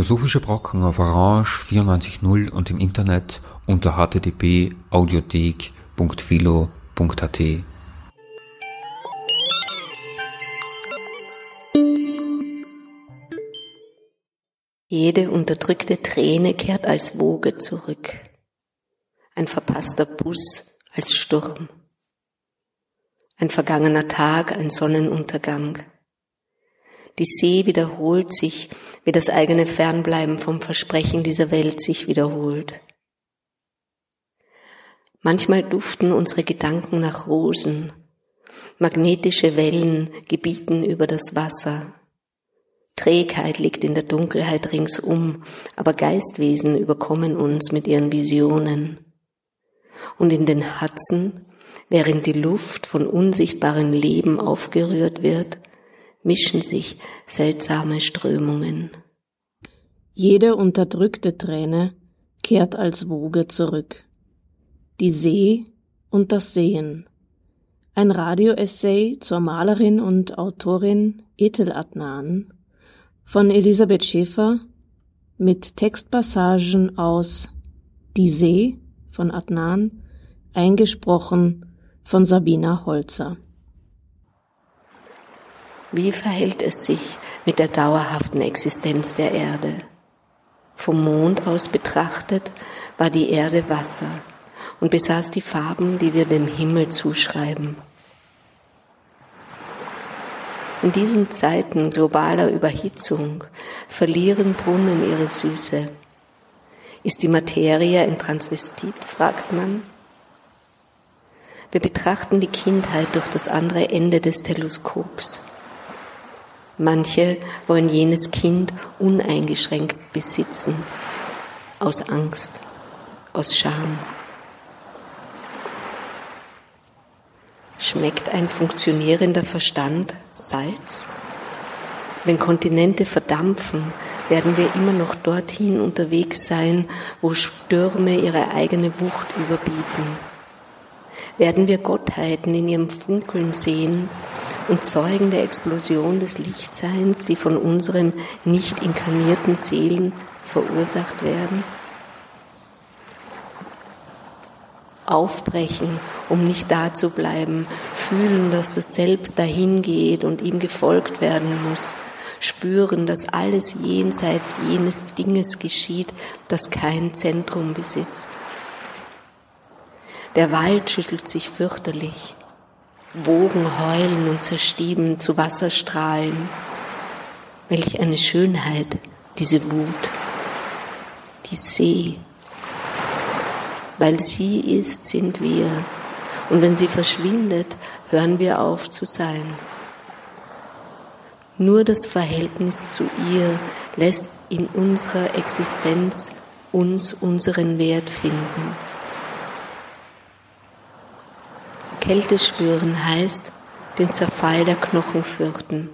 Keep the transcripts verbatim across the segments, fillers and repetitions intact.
Philosophische Brocken auf Orange vierundneunzig null und im Internet unter h t t p punkt audiothek punkt philo punkt a t. Jede unterdrückte Träne kehrt als Woge zurück. Ein verpasster Bus als Sturm. Ein vergangener Tag, ein Sonnenuntergang. Die See wiederholt sich, wie das eigene Fernbleiben vom Versprechen dieser Welt sich wiederholt. Manchmal duften unsere Gedanken nach Rosen. Magnetische Wellen gebieten über das Wasser. Trägheit liegt in der Dunkelheit ringsum, aber Geistwesen überkommen uns mit ihren Visionen. Und in den Hatzen, während die Luft von unsichtbarem Leben aufgerührt wird, mischen sich seltsame Strömungen. Jede unterdrückte Träne kehrt als Woge zurück. Die See und das Sehen. Ein Radioessay zur Malerin und Autorin Etel Adnan von Elisabeth Schäfer mit Textpassagen aus Die See von Adnan, eingesprochen von Sabina Holzer. Wie verhält es sich mit der dauerhaften Existenz der Erde? Vom Mond aus betrachtet war die Erde Wasser und besaß die Farben, die wir dem Himmel zuschreiben. In diesen Zeiten globaler Überhitzung verlieren Brunnen ihre Süße. Ist die Materie ein Transvestit, fragt man. Wir betrachten die Kindheit durch das andere Ende des Teleskops. Manche wollen jenes Kind uneingeschränkt besitzen, aus Angst, aus Scham. Schmeckt ein funktionierender Verstand Salz? Wenn Kontinente verdampfen, werden wir immer noch dorthin unterwegs sein, wo Stürme ihre eigene Wucht überbieten. Werden wir Gottheiten in ihrem Funkeln sehen und Zeugen der Explosion des Lichtseins, die von unseren nicht inkarnierten Seelen verursacht werden? Aufbrechen, um nicht da zu bleiben, fühlen, dass das Selbst dahin geht und ihm gefolgt werden muss, spüren, dass alles jenseits jenes Dinges geschieht, das kein Zentrum besitzt. Der Wald schüttelt sich fürchterlich, Wogen heulen und zerstieben zu Wasserstrahlen. Welch eine Schönheit, diese Wut, die See. Weil sie ist, sind wir. Und wenn sie verschwindet, hören wir auf zu sein. Nur das Verhältnis zu ihr lässt in unserer Existenz uns unseren Wert finden. Kälte spüren heißt, den Zerfall der Knochen fürchten.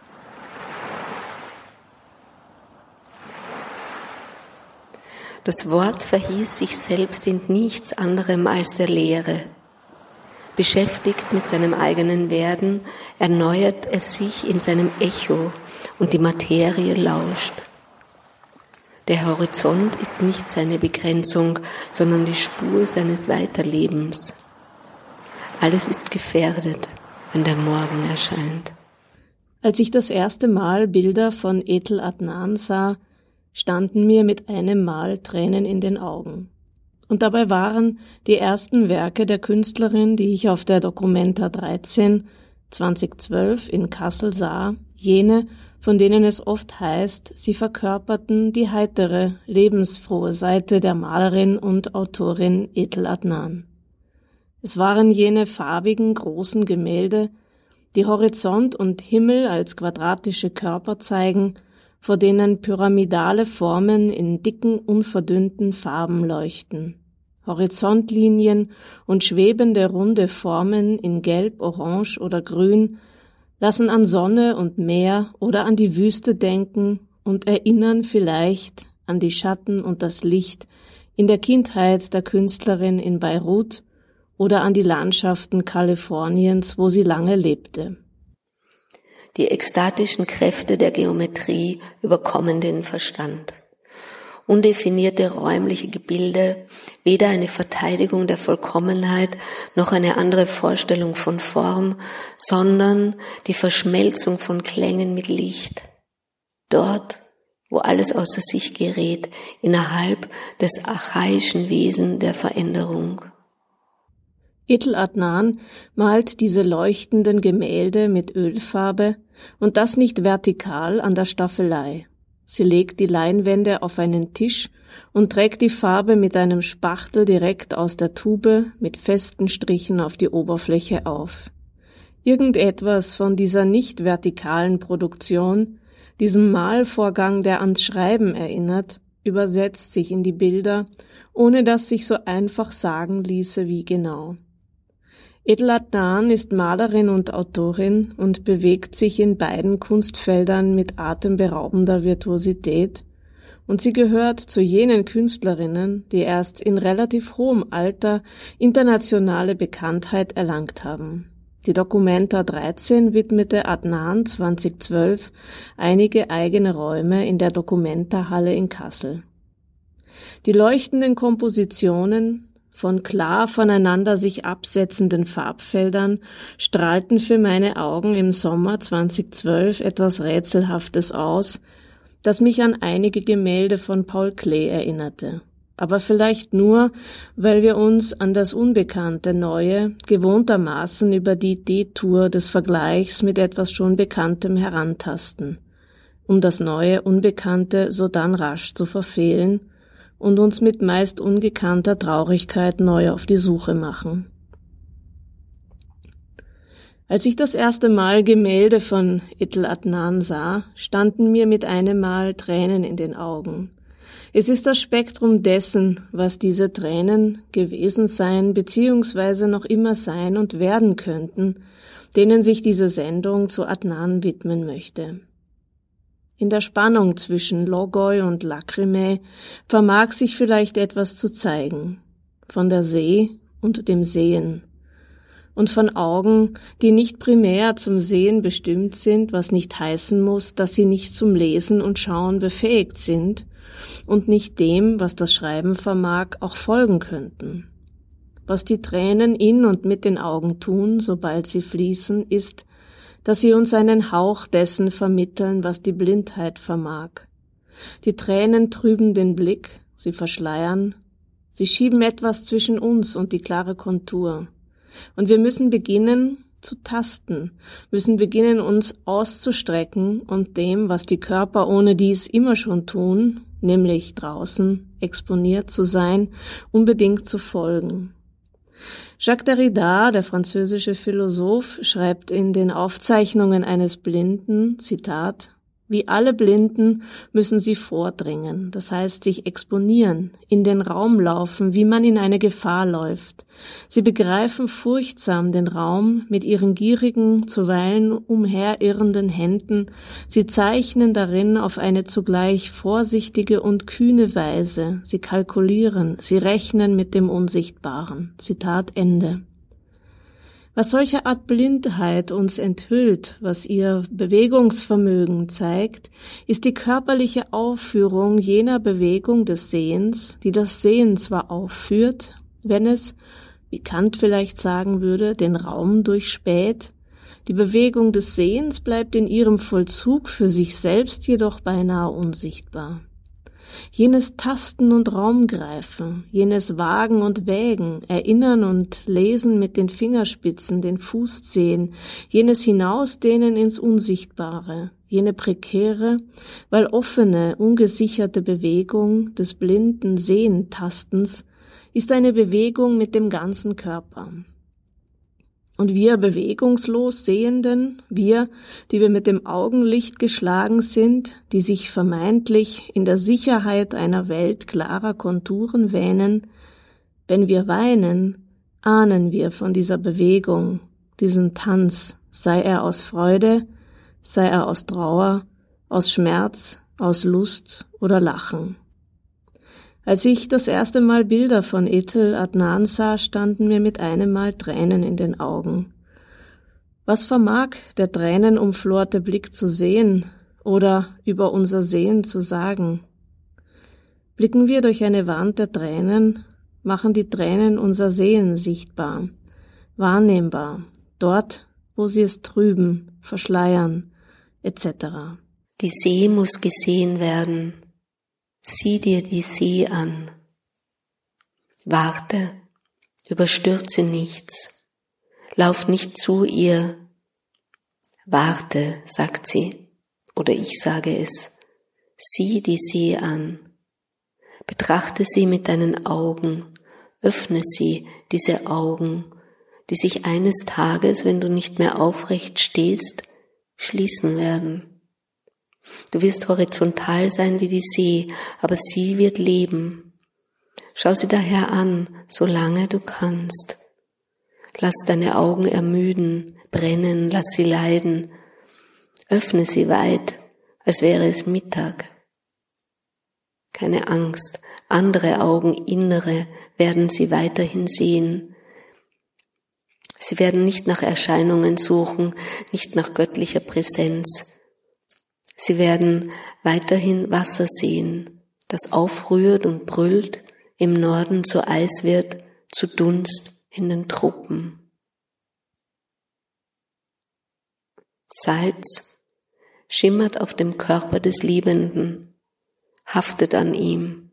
Das Wort verhieß sich selbst in nichts anderem als der Leere. Beschäftigt mit seinem eigenen Werden, erneuert es sich in seinem Echo und die Materie lauscht. Der Horizont ist nicht seine Begrenzung, sondern die Spur seines Weiterlebens. Alles ist gefährdet, wenn der Morgen erscheint. Als ich das erste Mal Bilder von Etel Adnan sah, standen mir mit einem Mal Tränen in den Augen. Und dabei waren die ersten Werke der Künstlerin, die ich auf der Documenta dreizehn zweitausendzwölf in Kassel sah, jene, von denen es oft heißt, sie verkörperten die heitere, lebensfrohe Seite der Malerin und Autorin Etel Adnan. Es waren jene farbigen, großen Gemälde, die Horizont und Himmel als quadratische Körper zeigen, vor denen pyramidale Formen in dicken, unverdünnten Farben leuchten. Horizontlinien und schwebende, runde Formen in Gelb, Orange oder Grün lassen an Sonne und Meer oder an die Wüste denken und erinnern vielleicht an die Schatten und das Licht in der Kindheit der Künstlerin in Beirut oder an die Landschaften Kaliforniens, wo sie lange lebte. Die ekstatischen Kräfte der Geometrie überkommen den Verstand. Undefinierte räumliche Gebilde, weder eine Verteidigung der Vollkommenheit noch eine andere Vorstellung von Form, sondern die Verschmelzung von Klängen mit Licht. Dort, wo alles außer sich gerät, innerhalb des archaischen Wesen der Veränderung. Etel Adnan malt diese leuchtenden Gemälde mit Ölfarbe und das nicht vertikal an der Staffelei. Sie legt die Leinwände auf einen Tisch und trägt die Farbe mit einem Spachtel direkt aus der Tube mit festen Strichen auf die Oberfläche auf. Irgendetwas von dieser nicht vertikalen Produktion, diesem Malvorgang, der ans Schreiben erinnert, übersetzt sich in die Bilder, ohne dass sich so einfach sagen ließe, wie genau. Etel Adnan ist Malerin und Autorin und bewegt sich in beiden Kunstfeldern mit atemberaubender Virtuosität, und sie gehört zu jenen Künstlerinnen, die erst in relativ hohem Alter internationale Bekanntheit erlangt haben. Die Documenta dreizehn widmete Adnan zweitausendzwölf einige eigene Räume in der Documenta-Halle in Kassel. Die leuchtenden Kompositionen von klar voneinander sich absetzenden Farbfeldern strahlten für meine Augen im Sommer zweitausendzwölf etwas Rätselhaftes aus, das mich an einige Gemälde von Paul Klee erinnerte. Aber vielleicht nur, weil wir uns an das unbekannte Neue gewohntermaßen über die Detour des Vergleichs mit etwas schon Bekanntem herantasten, um das neue Unbekannte sodann rasch zu verfehlen und uns mit meist ungekannter Traurigkeit neu auf die Suche machen. Als ich das erste Mal Gemälde von Etel Adnan sah, standen mir mit einem Mal Tränen in den Augen. Es ist das Spektrum dessen, was diese Tränen gewesen sein bzw. noch immer sein und werden könnten, denen sich diese Sendung zu Adnan widmen möchte. In der Spannung zwischen Logoi und Lacrimae vermag sich vielleicht etwas zu zeigen, von der See und dem Sehen, und von Augen, die nicht primär zum Sehen bestimmt sind, was nicht heißen muss, dass sie nicht zum Lesen und Schauen befähigt sind und nicht dem, was das Schreiben vermag, auch folgen könnten. Was die Tränen in und mit den Augen tun, sobald sie fließen, ist, dass sie uns einen Hauch dessen vermitteln, was die Blindheit vermag. Die Tränen trüben den Blick, sie verschleiern, sie schieben etwas zwischen uns und die klare Kontur. Und wir müssen beginnen zu tasten, müssen beginnen uns auszustrecken und dem, was die Körper ohne dies immer schon tun, nämlich draußen exponiert zu sein, unbedingt zu folgen. Jacques Derrida, der französische Philosoph, schreibt in den Aufzeichnungen eines Blinden, Zitat, wie alle Blinden müssen sie vordringen, das heißt sich exponieren, in den Raum laufen, wie man in eine Gefahr läuft. Sie begreifen furchtsam den Raum mit ihren gierigen, zuweilen umherirrenden Händen. Sie zeichnen darin auf eine zugleich vorsichtige und kühne Weise. Sie kalkulieren, sie rechnen mit dem Unsichtbaren. Zitat Ende. Was solche Art Blindheit uns enthüllt, was ihr Bewegungsvermögen zeigt, ist die körperliche Aufführung jener Bewegung des Sehens, die das Sehen zwar aufführt, wenn es, wie Kant vielleicht sagen würde, den Raum durchspäht, die Bewegung des Sehens bleibt in ihrem Vollzug für sich selbst jedoch beinahe unsichtbar. Jenes Tasten und Raumgreifen, jenes Wagen und Wägen, Erinnern und Lesen mit den Fingerspitzen, den Fußzehen, jenes Hinausdehnen ins Unsichtbare, jene prekäre, weil offene, ungesicherte Bewegung des blinden Sehentastens ist eine Bewegung mit dem ganzen Körper. Und wir bewegungslos Sehenden, wir, die wir mit dem Augenlicht geschlagen sind, die sich vermeintlich in der Sicherheit einer Welt klarer Konturen wähnen, wenn wir weinen, ahnen wir von dieser Bewegung, diesem Tanz, sei er aus Freude, sei er aus Trauer, aus Schmerz, aus Lust oder Lachen. Als ich das erste Mal Bilder von Etel Adnan sah, standen mir mit einem Mal Tränen in den Augen. Was vermag der tränenumflorte Blick zu sehen oder über unser Sehen zu sagen? Blicken wir durch eine Wand der Tränen, machen die Tränen unser Sehen sichtbar, wahrnehmbar, dort, wo sie es trüben, verschleiern, et cetera. Die See muss gesehen werden. Sieh dir die See an. Warte, überstürze nichts. Lauf nicht zu ihr. Warte, sagt sie, oder ich sage es. Sieh die See an. Betrachte sie mit deinen Augen. Öffne sie, diese Augen, die sich eines Tages, wenn du nicht mehr aufrecht stehst, schließen werden. Du wirst horizontal sein wie die See, aber sie wird leben. Schau sie daher an, solange du kannst. Lass deine Augen ermüden, brennen, lass sie leiden. Öffne sie weit, als wäre es Mittag. Keine Angst, andere Augen, innere, werden sie weiterhin sehen. Sie werden nicht nach Erscheinungen suchen, nicht nach göttlicher Präsenz. Sie werden weiterhin Wasser sehen, das aufrührt und brüllt, im Norden zu Eis wird, zu Dunst in den Truppen. Salz schimmert auf dem Körper des Liebenden, haftet an ihm.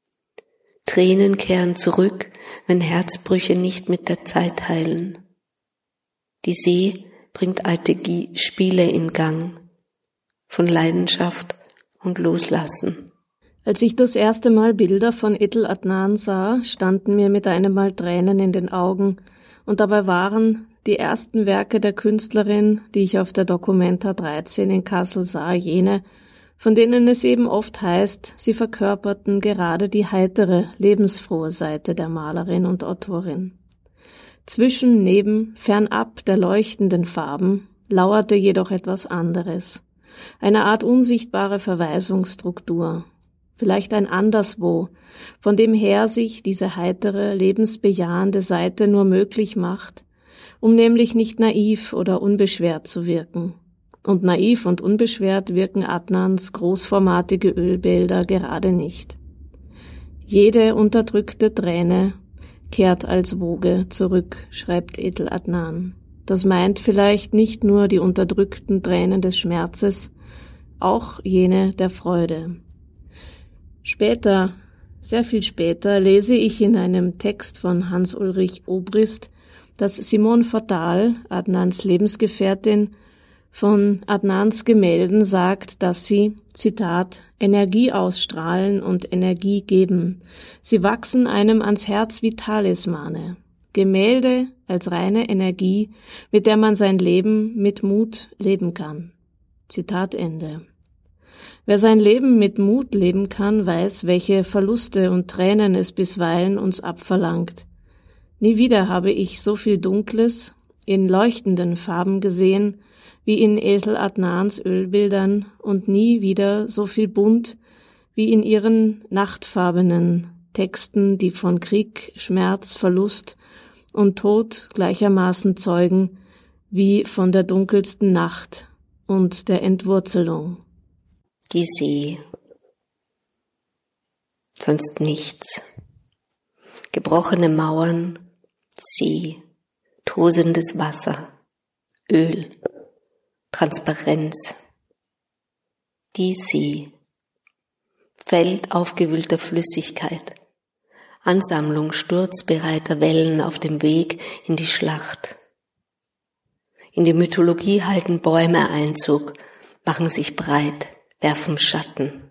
Tränen kehren zurück, wenn Herzbrüche nicht mit der Zeit heilen. Die See bringt alte Spiele in Gang, von Leidenschaft und Loslassen. Als ich das erste Mal Bilder von Etel Adnan sah, standen mir mit einem Mal Tränen in den Augen, und dabei waren die ersten Werke der Künstlerin, die ich auf der Documenta dreizehn in Kassel sah, jene, von denen es eben oft heißt, sie verkörperten gerade die heitere, lebensfrohe Seite der Malerin und Autorin. Zwischen, neben, fernab der leuchtenden Farben lauerte jedoch etwas anderes. Eine Art unsichtbare Verweisungsstruktur, vielleicht ein Anderswo, von dem her sich diese heitere, lebensbejahende Seite nur möglich macht, um nämlich nicht naiv oder unbeschwert zu wirken. Und naiv und unbeschwert wirken Adnans großformatige Ölbilder gerade nicht. Jede unterdrückte Träne kehrt als Woge zurück, schreibt Etel Adnan. Das meint vielleicht nicht nur die unterdrückten Tränen des Schmerzes, auch jene der Freude. Später, sehr viel später, lese ich in einem Text von Hans-Ulrich Obrist, dass Simone Fatal, Adnans Lebensgefährtin, von Adnans Gemälden sagt, dass sie, Zitat, Energie ausstrahlen und Energie geben. Sie wachsen einem ans Herz wie Talismane. Gemälde als reine Energie, mit der man sein Leben mit Mut leben kann. Zitat Ende. Wer sein Leben mit Mut leben kann, weiß, welche Verluste und Tränen es bisweilen uns abverlangt. Nie wieder habe ich so viel Dunkles in leuchtenden Farben gesehen, wie in Etel Adnans Ölbildern, und nie wieder so viel Bunt wie in ihren nachtfarbenen Texten, die von Krieg, Schmerz, Verlust und Tod gleichermaßen zeugen wie von der dunkelsten Nacht und der Entwurzelung. Die See. Sonst nichts. Gebrochene Mauern, See, tosendes Wasser, Öl, Transparenz. Die See. Feld aufgewühlter Flüssigkeit, Ansammlung sturzbereiter Wellen auf dem Weg in die Schlacht. In die Mythologie halten Bäume Einzug, machen sich breit, werfen Schatten.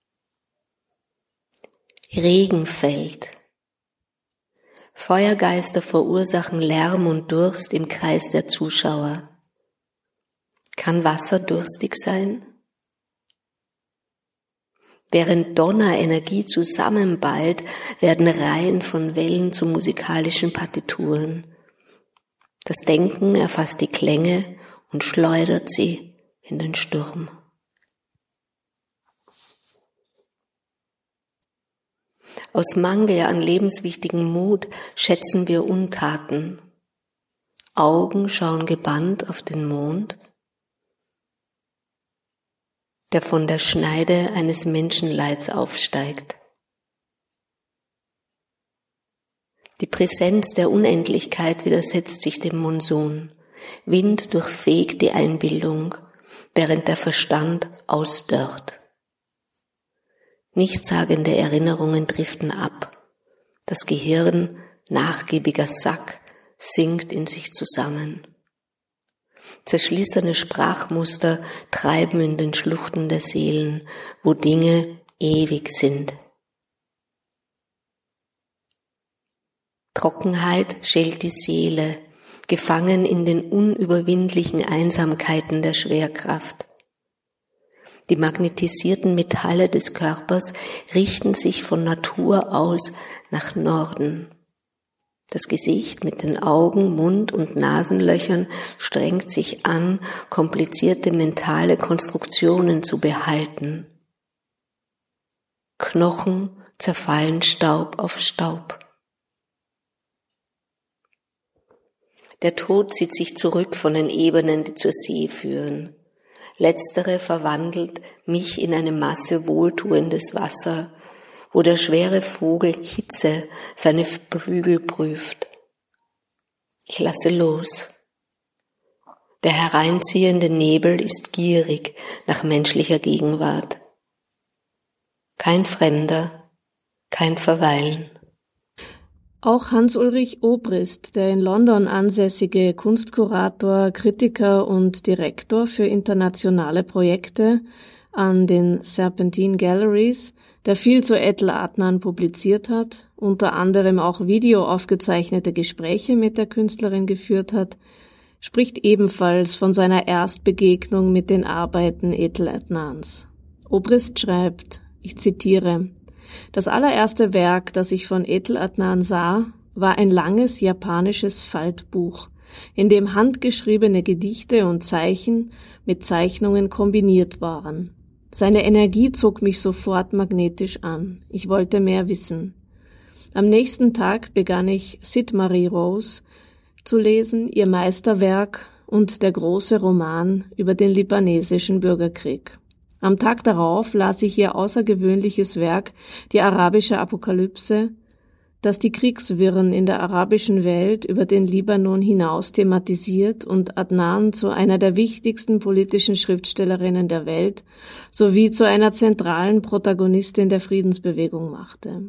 Regen fällt. Feuergeister verursachen Lärm und Durst im Kreis der Zuschauer. Kann Wasser durstig sein? Während Donner Energie zusammenballt, werden Reihen von Wellen zu musikalischen Partituren. Das Denken erfasst die Klänge und schleudert sie in den Sturm. Aus Mangel an lebenswichtigem Mut schätzen wir Untaten. Augen schauen gebannt auf den Mond, der von der Schneide eines Menschenleids aufsteigt. Die Präsenz der Unendlichkeit widersetzt sich dem Monsun. Wind durchfegt die Einbildung, während der Verstand ausdörrt. Nichtssagende Erinnerungen driften ab. Das Gehirn, nachgiebiger Sack, sinkt in sich zusammen. Zerschlissene Sprachmuster treiben in den Schluchten der Seelen, wo Dinge ewig sind. Trockenheit schält die Seele, gefangen in den unüberwindlichen Einsamkeiten der Schwerkraft. Die magnetisierten Metalle des Körpers richten sich von Natur aus nach Norden. Das Gesicht mit den Augen, Mund und Nasenlöchern strengt sich an, komplizierte mentale Konstruktionen zu behalten. Knochen zerfallen Staub auf Staub. Der Tod zieht sich zurück von den Ebenen, die zur See führen. Letztere verwandelt mich in eine Masse wohltuendes Wasser, wo der schwere Vogel Hitze seine Flügel prüft. Ich lasse los. Der hereinziehende Nebel ist gierig nach menschlicher Gegenwart. Kein Fremder, kein Verweilen. Auch Hans-Ulrich Obrist, der in London ansässige Kunstkurator, Kritiker und Direktor für internationale Projekte an den Serpentine Galleries, der viel zu Ethel Adnan publiziert hat, unter anderem auch videoaufgezeichnete Gespräche mit der Künstlerin geführt hat, spricht ebenfalls von seiner Erstbegegnung mit den Arbeiten Ethel Adnans. Obrist schreibt, ich zitiere: Das allererste Werk, das ich von Ethel Adnan sah, war ein langes japanisches Faltbuch, in dem handgeschriebene Gedichte und Zeichen mit Zeichnungen kombiniert waren. Seine Energie zog mich sofort magnetisch an. Ich wollte mehr wissen. Am nächsten Tag begann ich Sid Marie Rose zu lesen, ihr Meisterwerk und der große Roman über den libanesischen Bürgerkrieg. Am Tag darauf las ich ihr außergewöhnliches Werk, die arabische Apokalypse, das die Kriegswirren in der arabischen Welt über den Libanon hinaus thematisiert und Adnan zu einer der wichtigsten politischen Schriftstellerinnen der Welt sowie zu einer zentralen Protagonistin der Friedensbewegung machte.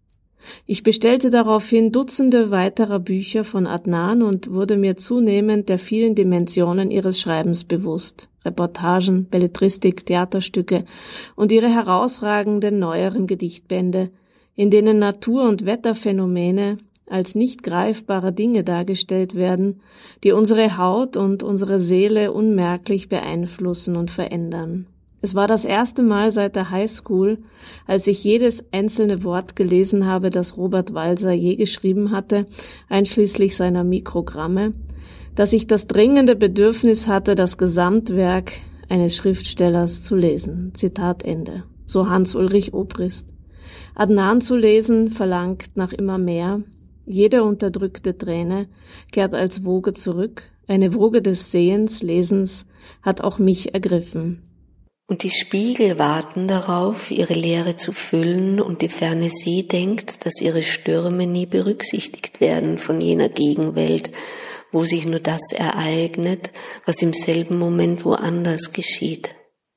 Ich bestellte daraufhin Dutzende weiterer Bücher von Adnan und wurde mir zunehmend der vielen Dimensionen ihres Schreibens bewusst. Reportagen, Belletristik, Theaterstücke und ihre herausragenden neueren Gedichtbände, in denen Natur- und Wetterphänomene als nicht greifbare Dinge dargestellt werden, die unsere Haut und unsere Seele unmerklich beeinflussen und verändern. Es war das erste Mal seit der Highschool, als ich jedes einzelne Wort gelesen habe, das Robert Walser je geschrieben hatte, einschließlich seiner Mikrogramme, dass ich das dringende Bedürfnis hatte, das Gesamtwerk eines Schriftstellers zu lesen. Zitat Ende. So Hans-Ulrich Obrist. Adnan zu lesen verlangt nach immer mehr. Jede unterdrückte Träne kehrt als Woge zurück. Eine Woge des Sehens, Lesens hat auch mich ergriffen. Und die Spiegel warten darauf, ihre Leere zu füllen, und die ferne See denkt, dass ihre Stürme nie berücksichtigt werden von jener Gegenwelt, wo sich nur das ereignet, was im selben Moment woanders geschieht.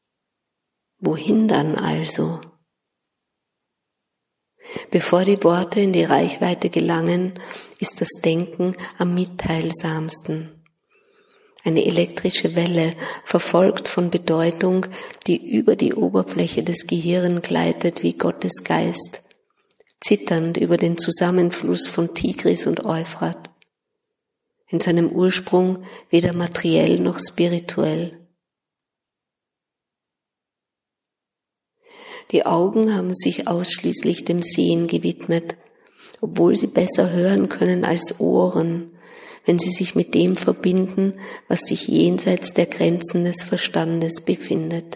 Wohin dann also? Bevor die Worte in die Reichweite gelangen, ist das Denken am mitteilsamsten. Eine elektrische Welle, verfolgt von Bedeutung, die über die Oberfläche des Gehirns gleitet wie Gottes Geist, zitternd über den Zusammenfluss von Tigris und Euphrat, in seinem Ursprung weder materiell noch spirituell. Die Augen haben sich ausschließlich dem Sehen gewidmet, obwohl sie besser hören können als Ohren, wenn sie sich mit dem verbinden, was sich jenseits der Grenzen des Verstandes befindet.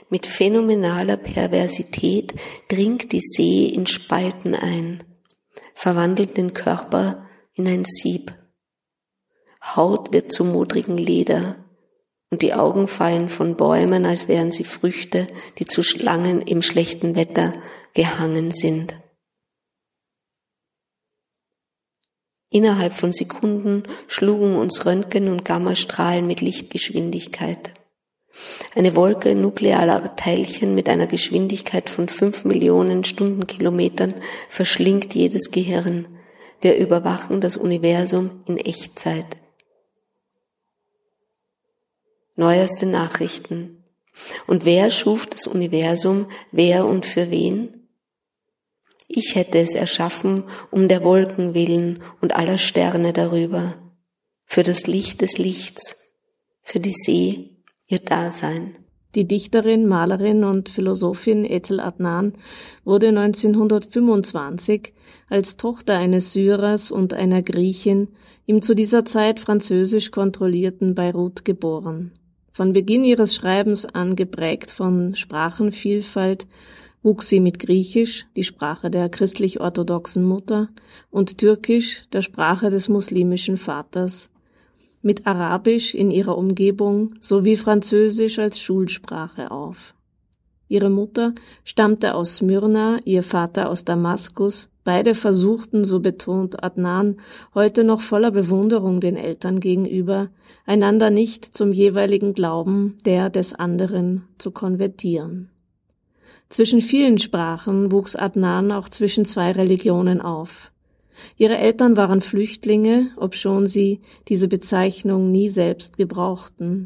Mit phänomenaler Perversität dringt die See in Spalten ein, verwandelt den Körper in ein Sieb. Haut wird zu modrigem Leder und die Augen fallen von Bäumen, als wären sie Früchte, die zu Schlangen im schlechten Wetter gehangen sind. Innerhalb von Sekunden schlugen uns Röntgen- und Gammastrahlen mit Lichtgeschwindigkeit. Eine Wolke nuklearer Teilchen mit einer Geschwindigkeit von fünf Millionen Stundenkilometern verschlingt jedes Gehirn. Wir überwachen das Universum in Echtzeit. Neueste Nachrichten. Und wer schuf das Universum, wer und für wen? Ich hätte es erschaffen, um der Wolken willen und aller Sterne darüber, für das Licht des Lichts, für die See, ihr Dasein. Die Dichterin, Malerin und Philosophin Ethel Adnan wurde neunzehnhundertfünfundzwanzig als Tochter eines Syrers und einer Griechin im zu dieser Zeit französisch kontrollierten Beirut geboren. Von Beginn ihres Schreibens an geprägt von Sprachenvielfalt, wuchs sie mit Griechisch, die Sprache der christlich-orthodoxen Mutter, und Türkisch, der Sprache des muslimischen Vaters, mit Arabisch in ihrer Umgebung sowie Französisch als Schulsprache auf. Ihre Mutter stammte aus Smyrna, ihr Vater aus Damaskus. Beide versuchten, so betont Adnan, heute noch voller Bewunderung den Eltern gegenüber, einander nicht zum jeweiligen Glauben der des anderen zu konvertieren. Zwischen vielen Sprachen wuchs Adnan auch zwischen zwei Religionen auf. Ihre Eltern waren Flüchtlinge, obschon sie diese Bezeichnung nie selbst gebrauchten.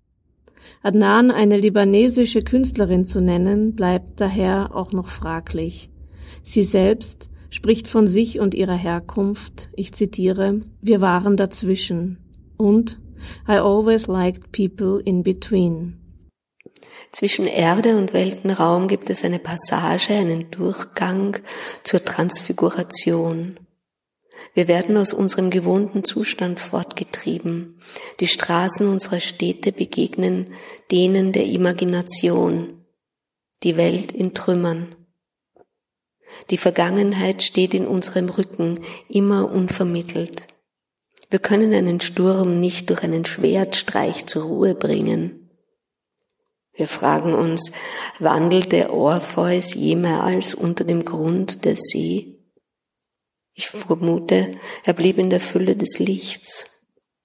Adnan eine libanesische Künstlerin zu nennen, bleibt daher auch noch fraglich. Sie selbst spricht von sich und ihrer Herkunft, ich zitiere, wir waren dazwischen und I always liked people in between. Zwischen Erde und Weltenraum gibt es eine Passage, einen Durchgang zur Transfiguration. Wir werden aus unserem gewohnten Zustand fortgetrieben. Die Straßen unserer Städte begegnen denen der Imagination. Die Welt in Trümmern. Die Vergangenheit steht in unserem Rücken, immer unvermittelt. Wir können einen Sturm nicht durch einen Schwertstreich zur Ruhe bringen. Wir fragen uns, wandelte Orpheus jemals unter dem Grund der See? Ich vermute, er blieb in der Fülle des Lichts.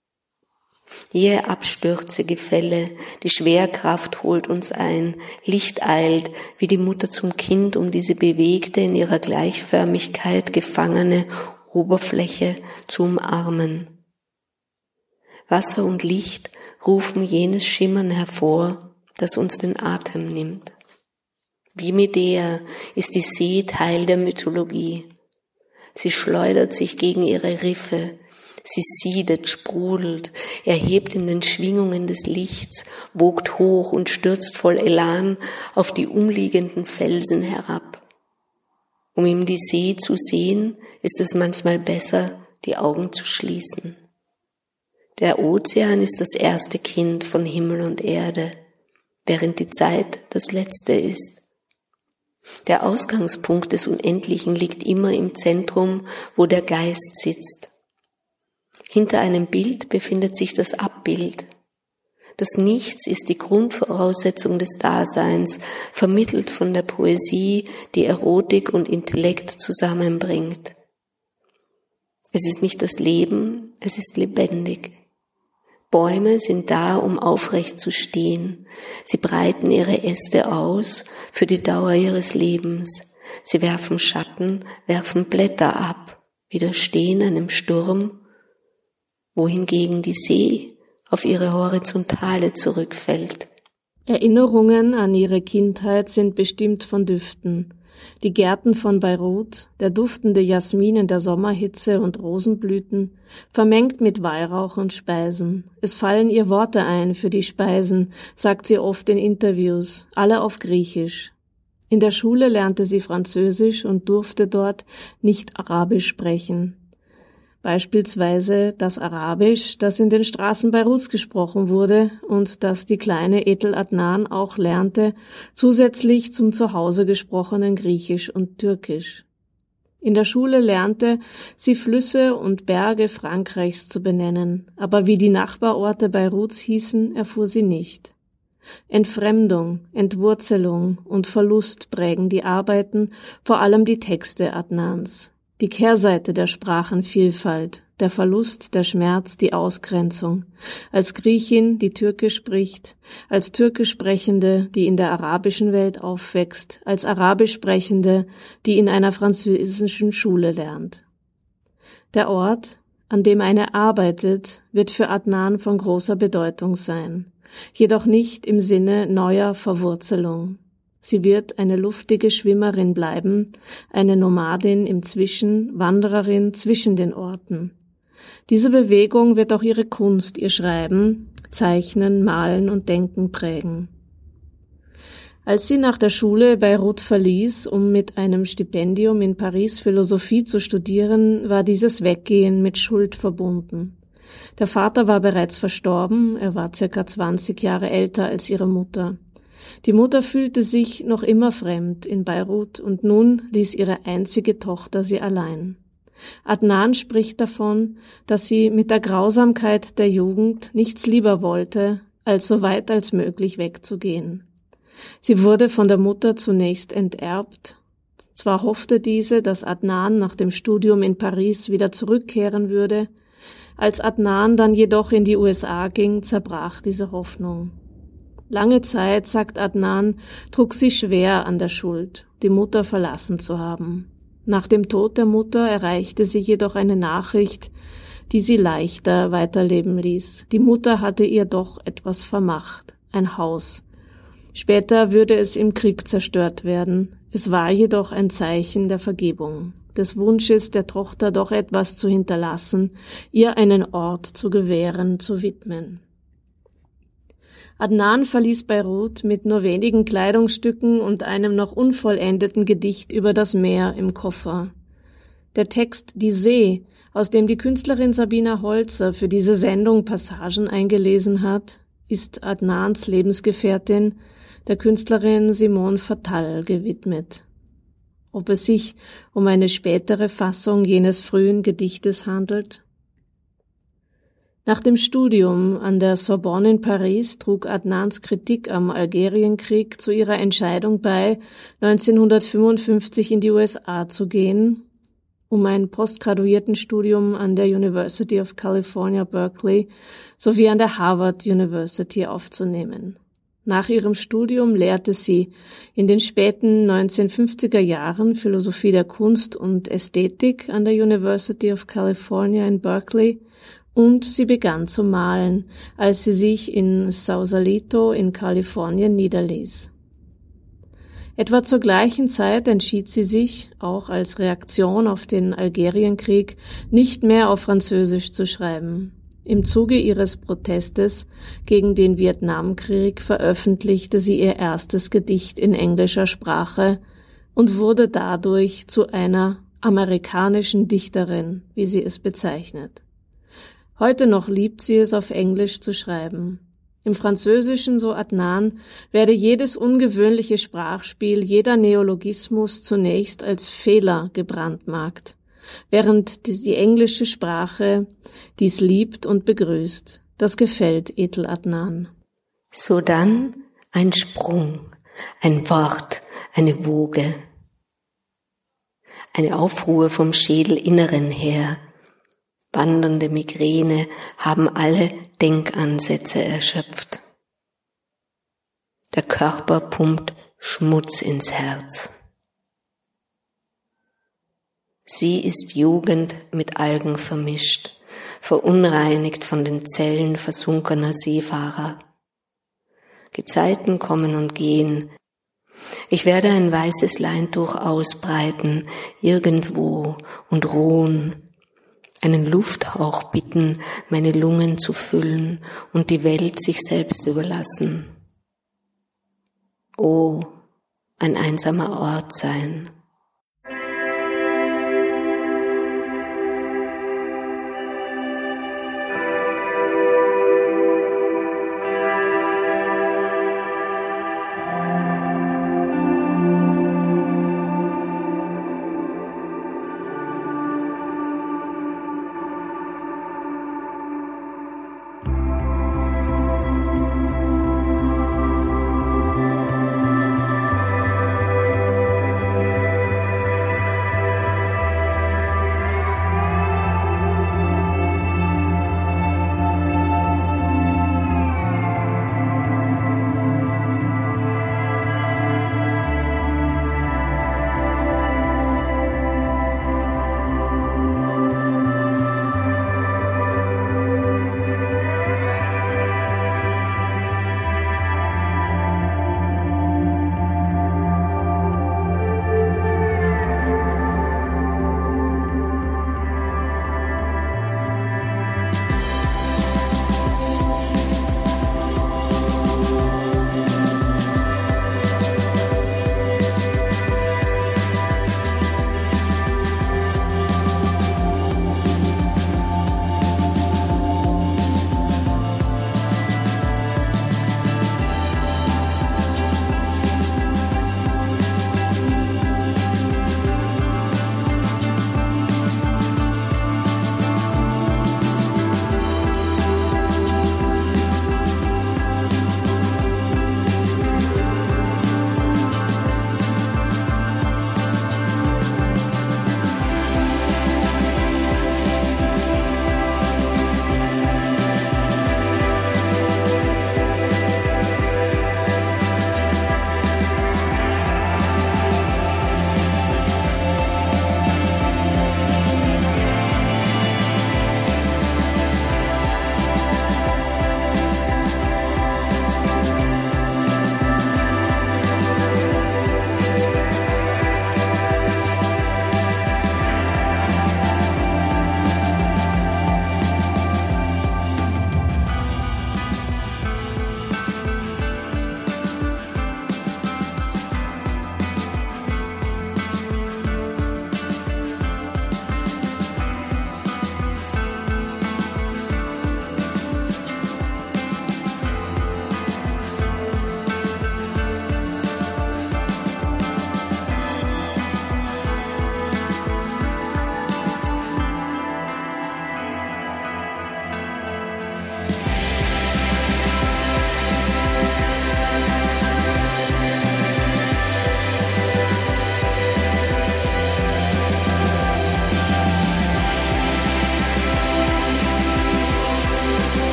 Jähe Abstürze, Gefälle, die Schwerkraft holt uns ein, Licht eilt, wie die Mutter zum Kind, um diese bewegte, in ihrer Gleichförmigkeit gefangene Oberfläche zu umarmen. Wasser und Licht rufen jenes Schimmern hervor, das uns den Atem nimmt. Wie Medea ist die See Teil der Mythologie. Sie schleudert sich gegen ihre Riffe, sie siedet, sprudelt, erhebt in den Schwingungen des Lichts, wogt hoch und stürzt voll Elan auf die umliegenden Felsen herab. Um ihm die See zu sehen, ist es manchmal besser, die Augen zu schließen. Der Ozean ist das erste Kind von Himmel und Erde, während die Zeit das letzte ist. Der Ausgangspunkt des Unendlichen liegt immer im Zentrum, wo der Geist sitzt. Hinter einem Bild befindet sich das Abbild. Das Nichts ist die Grundvoraussetzung des Daseins, vermittelt von der Poesie, die Erotik und Intellekt zusammenbringt. Es ist nicht das Leben, es ist lebendig. Bäume sind da, um aufrecht zu stehen. Sie breiten ihre Äste aus für die Dauer ihres Lebens. Sie werfen Schatten, werfen Blätter ab, widerstehen einem Sturm, wohingegen die See auf ihre Horizontale zurückfällt. Erinnerungen an ihre Kindheit sind bestimmt von Düften. Die Gärten von Beirut, der duftende Jasmin in der Sommerhitze und Rosenblüten, vermengt mit Weihrauch und Speisen. Es fallen ihr Worte ein für die Speisen, sagt sie oft in Interviews, alle auf Griechisch. In der Schule lernte sie Französisch und durfte dort nicht Arabisch sprechen. beispielsweise das Arabisch, das in den Straßen Beiruts gesprochen wurde und das die kleine Ethel Adnan auch lernte, zusätzlich zum zu Hause gesprochenen Griechisch und Türkisch. In der Schule lernte sie Flüsse und Berge Frankreichs zu benennen, aber wie die Nachbarorte Beiruts hießen, erfuhr sie nicht. Entfremdung, Entwurzelung und Verlust prägen die Arbeiten, vor allem die Texte Adnans. Die Kehrseite der Sprachenvielfalt, der Verlust, der Schmerz, die Ausgrenzung. Als Griechin, die Türkisch spricht, als Türkisch Sprechende, die in der arabischen Welt aufwächst, als Arabisch Sprechende, die in einer französischen Schule lernt. Der Ort, an dem eine arbeitet, wird für Adnan von großer Bedeutung sein, jedoch nicht im Sinne neuer Verwurzelung. Sie wird eine luftige Schwimmerin bleiben, eine Nomadin im Zwischen, Wandererin zwischen den Orten. Diese Bewegung wird auch ihre Kunst, ihr Schreiben, Zeichnen, Malen und Denken prägen. Als sie nach der Schule Beirut verließ, um mit einem Stipendium in Paris Philosophie zu studieren, war dieses Weggehen mit Schuld verbunden. Der Vater war bereits verstorben, er war circa zwanzig Jahre älter als ihre Mutter. Die Mutter fühlte sich noch immer fremd in Beirut und nun ließ ihre einzige Tochter sie allein. Adnan spricht davon, dass sie mit der Grausamkeit der Jugend nichts lieber wollte, als so weit als möglich wegzugehen. Sie wurde von der Mutter zunächst enterbt. Zwar hoffte diese, dass Adnan nach dem Studium in Paris wieder zurückkehren würde. Als Adnan dann jedoch in die U S A ging, zerbrach diese Hoffnung. Lange Zeit, sagt Adnan, trug sie schwer an der Schuld, die Mutter verlassen zu haben. Nach dem Tod der Mutter erreichte sie jedoch eine Nachricht, die sie leichter weiterleben ließ. Die Mutter hatte ihr doch etwas vermacht, ein Haus. Später würde es im Krieg zerstört werden. Es war jedoch ein Zeichen der Vergebung, des Wunsches der Tochter doch etwas zu hinterlassen, ihr einen Ort zu gewähren, zu widmen. Adnan verließ Beirut mit nur wenigen Kleidungsstücken und einem noch unvollendeten Gedicht über das Meer im Koffer. Der Text »Die See«, aus dem die Künstlerin Sabina Holzer für diese Sendung Passagen eingelesen hat, ist Adnans Lebensgefährtin, der Künstlerin Simone Fattal, gewidmet. Ob es sich um eine spätere Fassung jenes frühen Gedichtes handelt? Nach dem Studium an der Sorbonne in Paris trug Adnans Kritik am Algerienkrieg zu ihrer Entscheidung bei, neunzehnhundertfünfundfünfzig in die U S A zu gehen, um ein Postgraduiertenstudium an der University of California, Berkeley sowie an der Harvard University aufzunehmen. Nach ihrem Studium lehrte sie in den späten neunzehnhundertfünfziger Jahren Philosophie der Kunst und Ästhetik an der University of California in Berkeley und sie begann zu malen, als sie sich in Sausalito in Kalifornien niederließ. Etwa zur gleichen Zeit entschied sie sich, auch als Reaktion auf den Algerienkrieg, nicht mehr auf Französisch zu schreiben. Im Zuge ihres Protestes gegen den Vietnamkrieg veröffentlichte sie ihr erstes Gedicht in englischer Sprache und wurde dadurch zu einer amerikanischen Dichterin, wie sie es bezeichnet. Heute noch liebt sie es, auf Englisch zu schreiben. Im Französischen, so Adnan, werde jedes ungewöhnliche Sprachspiel, jeder Neologismus zunächst als Fehler gebrandmarkt, während die englische Sprache dies liebt und begrüßt. Das gefällt Ethel Adnan. Sodann ein Sprung, ein Wort, eine Woge, eine Aufruhr vom Schädelinneren her. Wandernde Migräne haben alle Denkansätze erschöpft. Der Körper pumpt Schmutz ins Herz. Sie ist Jugend mit Algen vermischt, verunreinigt von den Zellen versunkener Seefahrer. Gezeiten kommen und gehen. Ich werde ein weißes Leintuch ausbreiten, irgendwo und ruhen, einen Lufthauch bitten, meine Lungen zu füllen und die Welt sich selbst überlassen. Oh, ein einsamer Ort sein.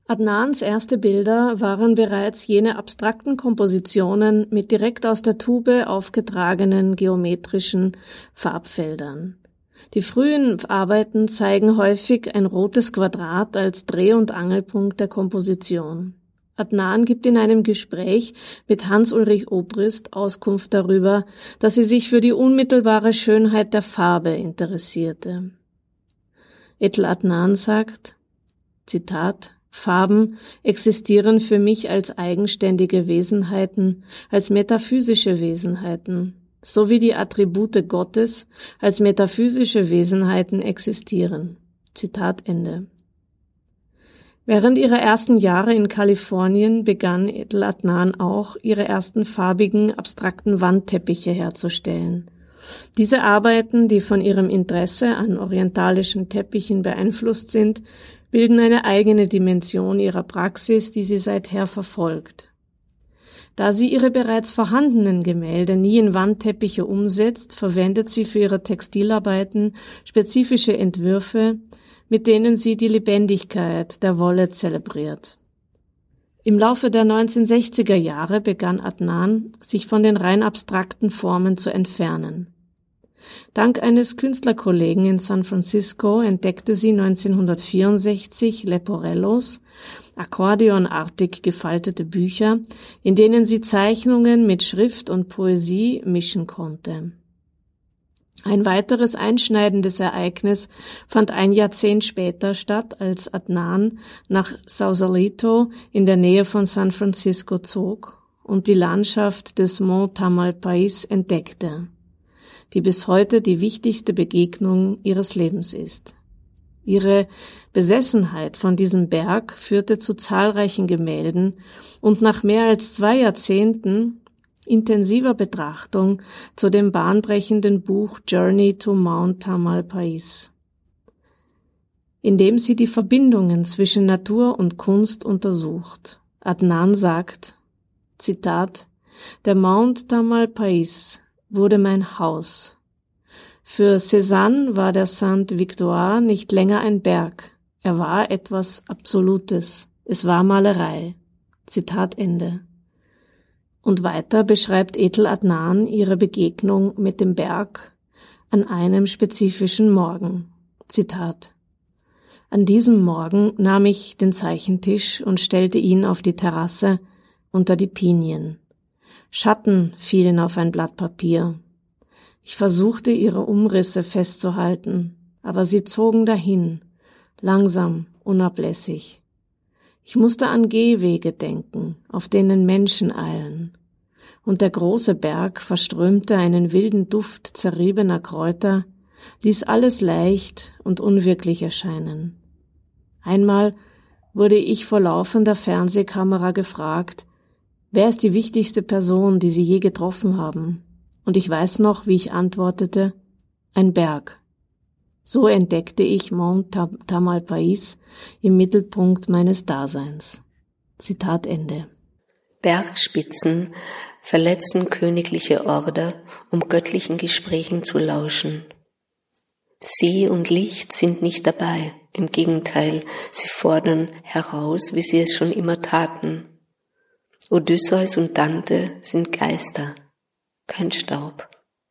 Adnans erste Bilder waren bereits jene abstrakten Kompositionen mit direkt aus der Tube aufgetragenen geometrischen Farbfeldern. Die frühen Arbeiten zeigen häufig ein rotes Quadrat als Dreh- und Angelpunkt der Komposition. Adnan gibt in einem Gespräch mit Hans-Ulrich Obrist Auskunft darüber, dass sie sich für die unmittelbare Schönheit der Farbe interessierte. Ettel Adnan sagt, Zitat, Farben existieren für mich als eigenständige Wesenheiten, als metaphysische Wesenheiten, so wie die Attribute Gottes als metaphysische Wesenheiten existieren. Zitat Ende. Während ihrer ersten Jahre in Kalifornien begann Ettel Adnan auch, ihre ersten farbigen, abstrakten Wandteppiche herzustellen. Diese Arbeiten, die von ihrem Interesse an orientalischen Teppichen beeinflusst sind, bilden eine eigene Dimension ihrer Praxis, die sie seither verfolgt. Da sie ihre bereits vorhandenen Gemälde nie in Wandteppiche umsetzt, verwendet sie für ihre Textilarbeiten spezifische Entwürfe, mit denen sie die Lebendigkeit der Wolle zelebriert. Im Laufe der neunzehnhundertsechziger Jahre begann Adnan, sich von den rein abstrakten Formen zu entfernen. Dank eines Künstlerkollegen in San Francisco entdeckte sie neunzehnhundertvierundsechzig Leporellos, akkordeonartig gefaltete Bücher, in denen sie Zeichnungen mit Schrift und Poesie mischen konnte. Ein weiteres einschneidendes Ereignis fand ein Jahrzehnt später statt, als Adnan nach Sausalito in der Nähe von San Francisco zog und die Landschaft des Mont Tamalpais entdeckte, die bis heute die wichtigste Begegnung ihres Lebens ist. Ihre Besessenheit von diesem Berg führte zu zahlreichen Gemälden und nach mehr als zwei Jahrzehnten intensiver Betrachtung zu dem bahnbrechenden Buch Journey to Mount Tamalpais, in dem sie die Verbindungen zwischen Natur und Kunst untersucht. Adnan sagt, Zitat, der Mount Tamalpais wurde mein Haus. Für Cézanne war der Saint-Victoire nicht länger ein Berg, er war etwas Absolutes, es war Malerei. Zitat Ende. Und weiter beschreibt Ettel Adnan ihre Begegnung mit dem Berg an einem spezifischen Morgen. Zitat: An diesem Morgen nahm ich den Zeichentisch und stellte ihn auf die Terrasse unter die Pinien. Schatten fielen auf ein Blatt Papier. Ich versuchte, ihre Umrisse festzuhalten, aber sie zogen dahin, langsam, unablässig. Ich musste an Gehwege denken, auf denen Menschen eilen. Und der große Berg verströmte einen wilden Duft zerriebener Kräuter, ließ alles leicht und unwirklich erscheinen. Einmal wurde ich vor laufender Fernsehkamera gefragt, wer ist die wichtigste Person, die Sie je getroffen haben? Und ich weiß noch, wie ich antwortete, ein Berg. So entdeckte ich Mont Tamalpais im Mittelpunkt meines Daseins. Zitat Ende. Bergspitzen verletzen königliche Order, um göttlichen Gesprächen zu lauschen. Sie und Licht sind nicht dabei, im Gegenteil, sie fordern heraus, wie sie es schon immer taten. Odysseus und Dante sind Geister, kein Staub.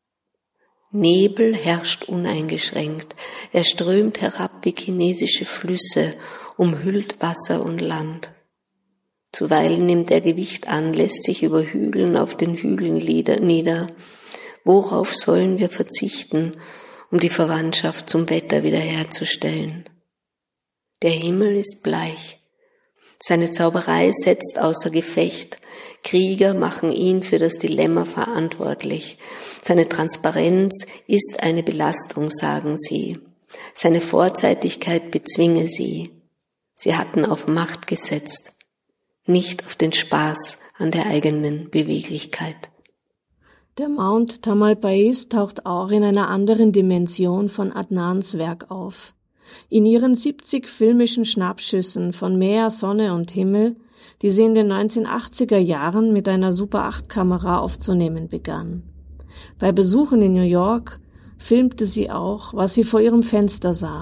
Nebel herrscht uneingeschränkt, er strömt herab wie chinesische Flüsse, umhüllt Wasser und Land. Zuweilen nimmt er Gewicht an, lässt sich über Hügeln auf den Hügeln nieder. Worauf sollen wir verzichten, um die Verwandtschaft zum Wetter wiederherzustellen? Der Himmel ist bleich. Seine Zauberei setzt außer Gefecht. Krieger machen ihn für das Dilemma verantwortlich. Seine Transparenz ist eine Belastung, sagen sie. Seine Vorzeitigkeit bezwinge sie. Sie hatten auf Macht gesetzt, nicht auf den Spaß an der eigenen Beweglichkeit. Der Mount Tamalpais taucht auch in einer anderen Dimension von Adnans Werk auf. In ihren siebzig filmischen Schnappschüssen von Meer, Sonne und Himmel, die sie in den neunzehnhundertachtziger Jahren mit einer Super acht Kamera aufzunehmen begann. Bei Besuchen in New York filmte sie auch, was sie vor ihrem Fenster sah.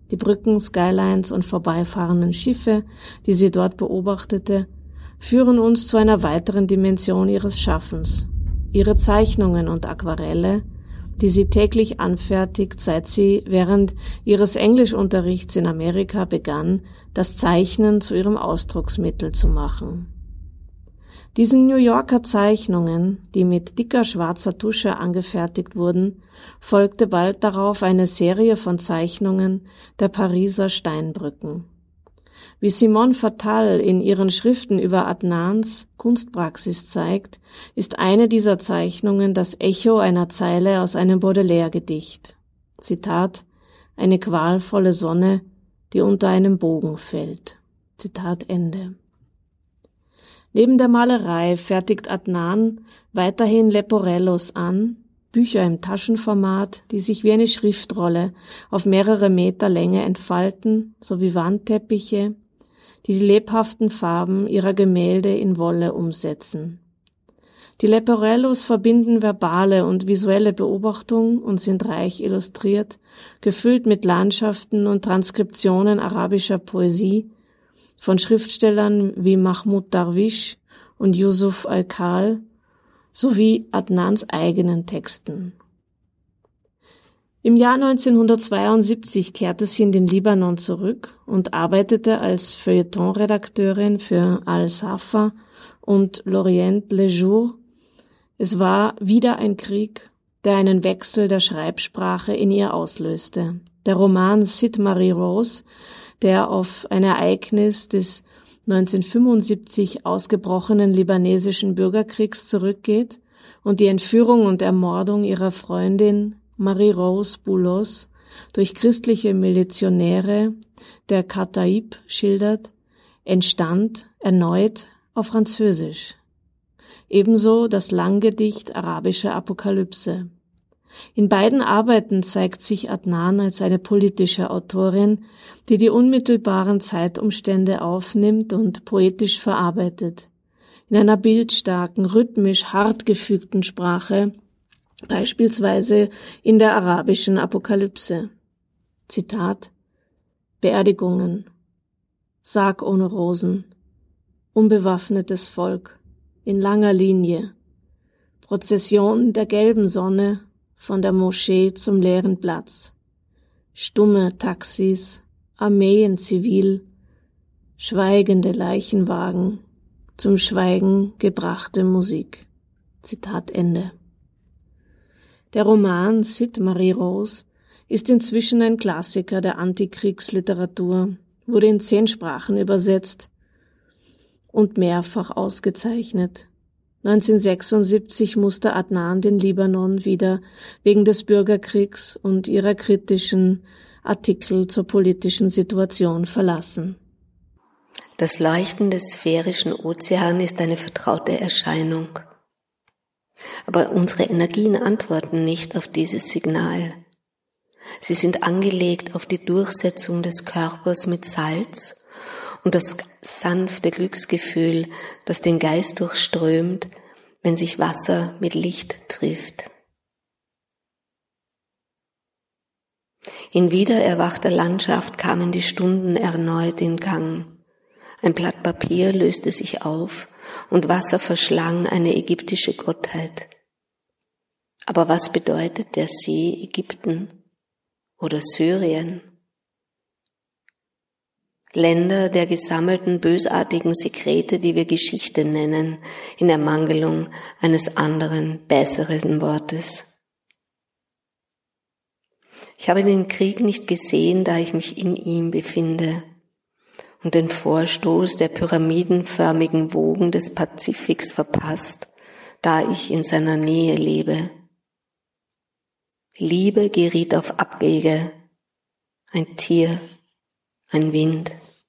Die Brücken, Skylines und vorbeifahrenden Schiffe, die sie dort beobachtete, führen uns zu einer weiteren Dimension ihres Schaffens. Ihre Zeichnungen und Aquarelle, die sie täglich anfertigt, seit sie während ihres Englischunterrichts in Amerika begann, das Zeichnen zu ihrem Ausdrucksmittel zu machen. Diesen New Yorker Zeichnungen, die mit dicker schwarzer Tusche angefertigt wurden, folgte bald darauf eine Serie von Zeichnungen der Pariser Steinbrücken. Wie Simone Fattal in ihren Schriften über Adnans Kunstpraxis zeigt, ist eine dieser Zeichnungen das Echo einer Zeile aus einem Baudelaire-Gedicht. Zitat: »Eine qualvolle Sonne, die unter einem Bogen fällt.« Zitat Ende. Neben der Malerei fertigt Adnan weiterhin Leporellos an, Bücher im Taschenformat, die sich wie eine Schriftrolle auf mehrere Meter Länge entfalten, sowie Wandteppiche, die die lebhaften Farben ihrer Gemälde in Wolle umsetzen. Die Leporellos verbinden verbale und visuelle Beobachtung und sind reich illustriert, gefüllt mit Landschaften und Transkriptionen arabischer Poesie von Schriftstellern wie Mahmoud Darwish und Yusuf Al-Khal sowie Adnans eigenen Texten. Im Jahr neunzehnhundertzweiundsiebzig kehrte sie in den Libanon zurück und arbeitete als Feuilleton-Redakteurin für Al-Safa und L'Orient Le Jour. Es war wieder ein Krieg, der einen Wechsel der Schreibsprache in ihr auslöste. Der Roman Cid Marie Rose, der auf ein Ereignis des neunzehnhundertfünfundsiebzig ausgebrochenen libanesischen Bürgerkriegs zurückgeht und die Entführung und Ermordung ihrer Freundin Marie-Rose Boulos durch christliche Milizionäre der Kataib schildert, entstand erneut auf Französisch. Ebenso das Langgedicht Arabische Apokalypse. In beiden Arbeiten zeigt sich Adnan als eine politische Autorin, die die unmittelbaren Zeitumstände aufnimmt und poetisch verarbeitet. In einer bildstarken, rhythmisch hart gefügten Sprache, beispielsweise in der arabischen Apokalypse. Zitat: Beerdigungen, Sarg ohne Rosen, unbewaffnetes Volk, in langer Linie, Prozession der gelben Sonne von der Moschee zum leeren Platz, stumme Taxis, Armee in Zivil, schweigende Leichenwagen, zum Schweigen gebrachte Musik. Zitat Ende. Der Roman Cid Marie Rose ist inzwischen ein Klassiker der Antikriegsliteratur, wurde in zehn Sprachen übersetzt und mehrfach ausgezeichnet. neunzehnhundertsechsundsiebzig musste Adnan den Libanon wieder wegen des Bürgerkriegs und ihrer kritischen Artikel zur politischen Situation verlassen. Das Leuchten des sphärischen Ozeans ist eine vertraute Erscheinung. Aber unsere Energien antworten nicht auf dieses Signal. Sie sind angelegt auf die Durchsetzung des Körpers mit Salz und das sanfte Glücksgefühl, das den Geist durchströmt, wenn sich Wasser mit Licht trifft. In wiedererwachter Landschaft kamen die Stunden erneut in Gang. Ein Blatt Papier löste sich auf und Wasser verschlang eine ägyptische Gottheit. Aber was bedeutet der See Ägypten oder Syrien? Länder der gesammelten bösartigen Sekrete, die wir Geschichte nennen, in Ermangelung eines anderen, besseren Wortes. Ich habe den Krieg nicht gesehen, da ich mich in ihm befinde, und den Vorstoß der pyramidenförmigen Wogen des Pazifiks verpasst, da ich in seiner Nähe lebe. Liebe geriet auf Abwege, ein Tier, ein Wind.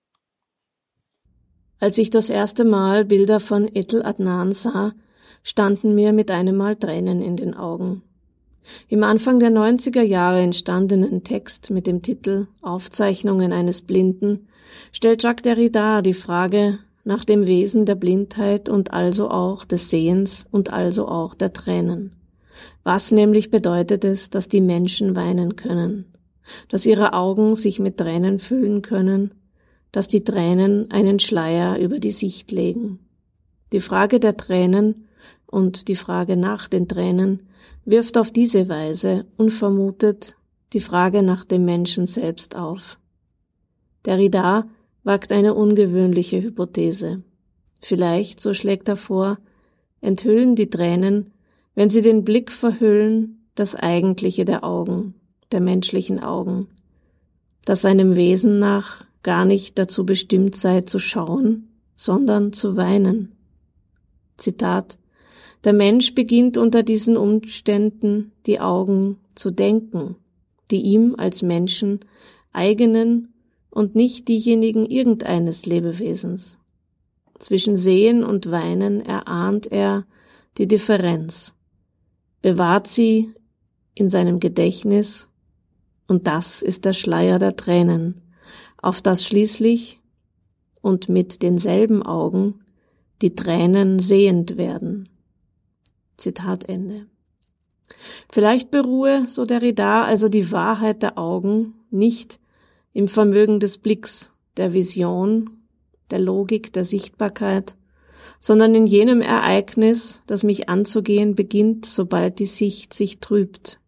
Als ich das erste Mal Bilder von Etel Adnan sah, standen mir mit einem Mal Tränen in den Augen. Im Anfang der neunziger Jahre entstandenen Text mit dem Titel Aufzeichnungen eines Blinden stellt Jacques Derrida die Frage nach dem Wesen der Blindheit und also auch des Sehens und also auch der Tränen. Was nämlich bedeutet es, dass die Menschen weinen können? dass ihre Augen sich mit Tränen füllen können, dass die Tränen einen Schleier über die Sicht legen. Die Frage der Tränen und die Frage nach den Tränen wirft auf diese Weise unvermutet die Frage nach dem Menschen selbst auf. Derrida wagt eine ungewöhnliche Hypothese. Vielleicht, so schlägt er vor, enthüllen die Tränen, wenn sie den Blick verhüllen, das Eigentliche der Augen, der menschlichen Augen, das seinem Wesen nach gar nicht dazu bestimmt sei, zu schauen, sondern zu weinen. Zitat: Der Mensch beginnt unter diesen Umständen die Augen zu denken, die ihm als Menschen eigenen und nicht diejenigen irgendeines Lebewesens. Zwischen Sehen und Weinen erahnt er die Differenz, bewahrt sie in seinem Gedächtnis, und das ist der Schleier der Tränen, auf das schließlich und mit denselben Augen die Tränen sehend werden. Zitat Ende. Vielleicht beruhe, so Derrida, also die Wahrheit der Augen nicht im Vermögen des Blicks, der Vision, der Logik, der Sichtbarkeit, sondern in jenem Ereignis, das mich anzugehen beginnt, sobald die Sicht sich trübt.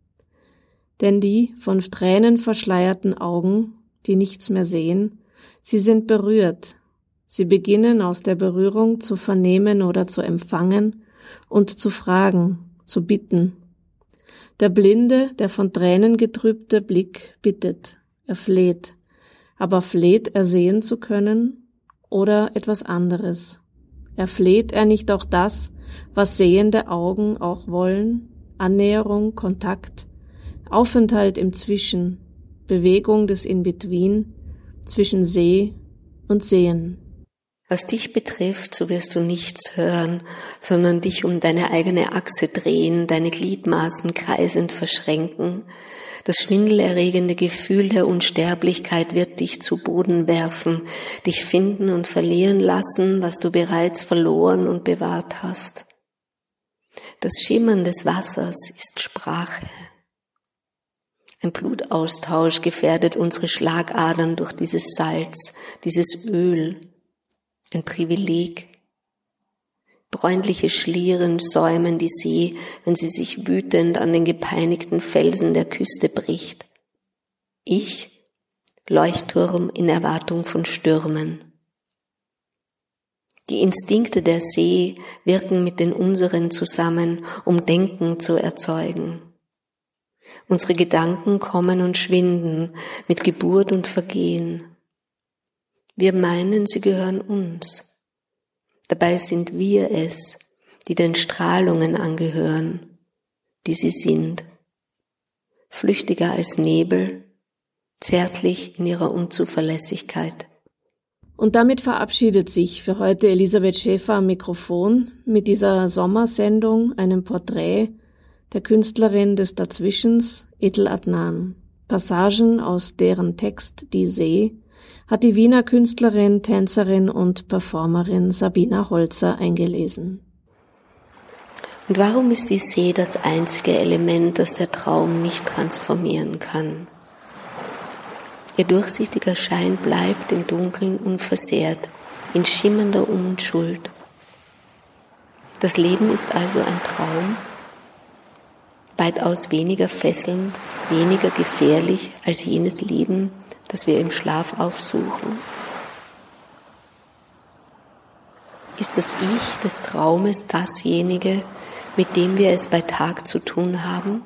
Denn die von Tränen verschleierten Augen, die nichts mehr sehen, sie sind berührt. Sie beginnen aus der Berührung zu vernehmen oder zu empfangen und zu fragen, zu bitten. Der blinde, der von Tränen getrübte Blick bittet, er fleht. Aber fleht er sehen zu können oder etwas anderes? Erfleht er nicht auch das, was sehende Augen auch wollen? Annäherung, Kontakt, Aufenthalt im Zwischen, Bewegung des In-Between zwischen Seh und Sehen. Was dich betrifft, so wirst du nichts hören, sondern dich um deine eigene Achse drehen, deine Gliedmaßen kreisend verschränken. Das schwindelerregende Gefühl der Unsterblichkeit wird dich zu Boden werfen, dich finden und verlieren lassen, was du bereits verloren und bewahrt hast. Das Schimmern des Wassers ist Sprache. Ein Blutaustausch gefährdet unsere Schlagadern durch dieses Salz, dieses Öl. Ein Privileg. Bräunliche Schlieren säumen die See, wenn sie sich wütend an den gepeinigten Felsen der Küste bricht. Ich, Leuchtturm in Erwartung von Stürmen. Die Instinkte der See wirken mit den unseren zusammen, um Denken zu erzeugen. Unsere Gedanken kommen und schwinden mit Geburt und Vergehen. Wir meinen, sie gehören uns. Dabei sind wir es, die den Strahlungen angehören, die sie sind. Flüchtiger als Nebel, zärtlich in ihrer Unzuverlässigkeit. Und damit verabschiedet sich für heute Elisabeth Schäfer am Mikrofon mit dieser Sommersendung, einem Porträt der Künstlerin des Dazwischens, Ethel Adnan. Passagen aus deren Text Die See hat die Wiener Künstlerin, Tänzerin und Performerin Sabina Holzer eingelesen. Und warum ist die See das einzige Element, das der Traum nicht transformieren kann? Ihr durchsichtiger Schein bleibt im Dunkeln unversehrt, in schimmernder Unschuld. Das Leben ist also ein Traum, weitaus weniger fesselnd, weniger gefährlich als jenes Leben, das wir im Schlaf aufsuchen. Ist das Ich des Traumes dasjenige, mit dem wir es bei Tag zu tun haben?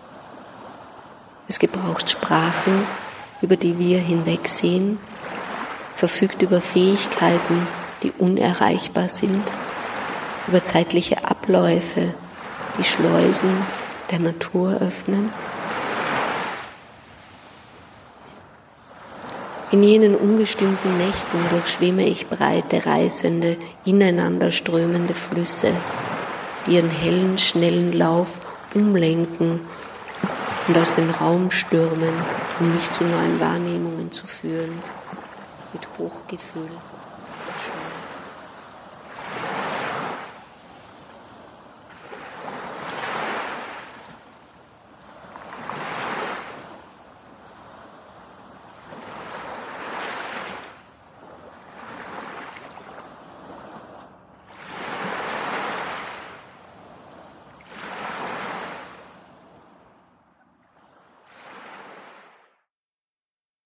Es gebraucht Sprachen, über die wir hinwegsehen, verfügt über Fähigkeiten, die unerreichbar sind, über zeitliche Abläufe, die Schleusen der Natur öffnen. In jenen ungestimmten Nächten durchschwimme ich breite, reißende, ineinander strömende Flüsse, die ihren hellen, schnellen Lauf umlenken und aus dem Raum stürmen, um mich zu neuen Wahrnehmungen zu führen, mit Hochgefühl.